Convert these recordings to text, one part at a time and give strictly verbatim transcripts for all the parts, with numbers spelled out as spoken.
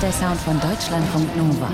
der Sound von Deutschlandfunk Nova.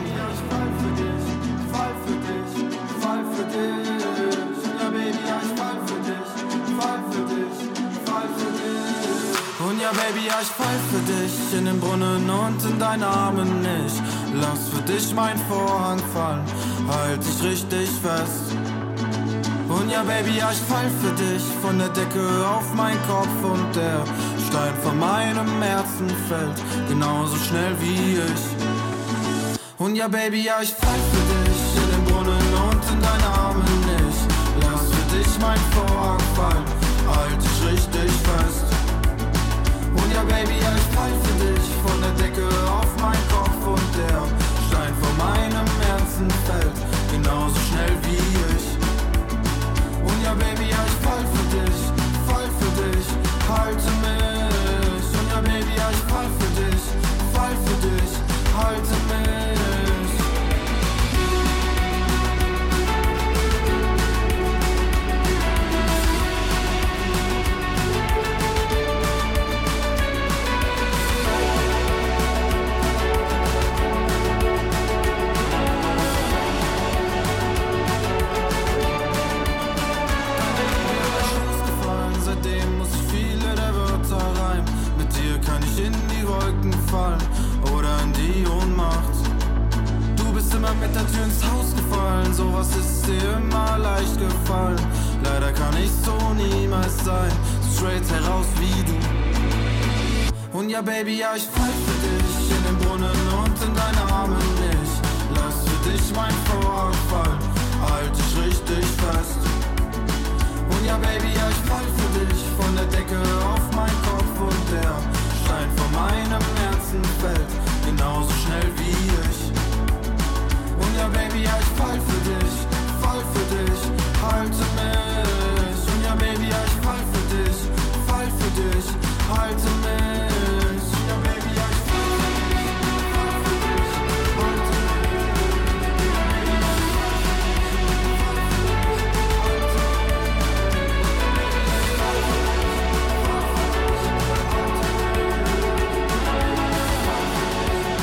Und ja, Baby, ja, ich fall für dich in den Brunnen und in deinen Armen. Ich lass für dich mein Vorhang fallen, halt dich richtig fest. Und ja, Baby, ja, ich fall für dich von der Decke auf meinen Kopf und der Stein von meinem Herzen fällt genauso schnell wie ich. Und ja, Baby, ja, ich fall für dich in den Brunnen und in deinen Armen. Ich lass für dich mein Vorhang fallen, halt dich richtig fest. Und ja, Baby, ja, ich fall für dich von der Decke auf meinen Kopf und der Stein von meinem Herzen fällt genauso schnell wie ich. Und ja, Baby, ja, ich fall für dich, fall für dich, halte mich. Und ja, Baby, ja, ich fall für dich, fall für dich, halte mich. Oder in die Ohnmacht. Du bist immer mit der Tür ins Haus gefallen, sowas ist dir immer leicht gefallen. Leider kann ich so niemals sein, straight heraus wie du. Und ja, Baby, ja, ich fall für dich in den Brunnen und in deine Arme. Ich lass für dich mein Vorhang fallen, halt dich richtig fest. Und ja, Baby, ja, ich fall für dich von der Decke auf meinen Kopf und der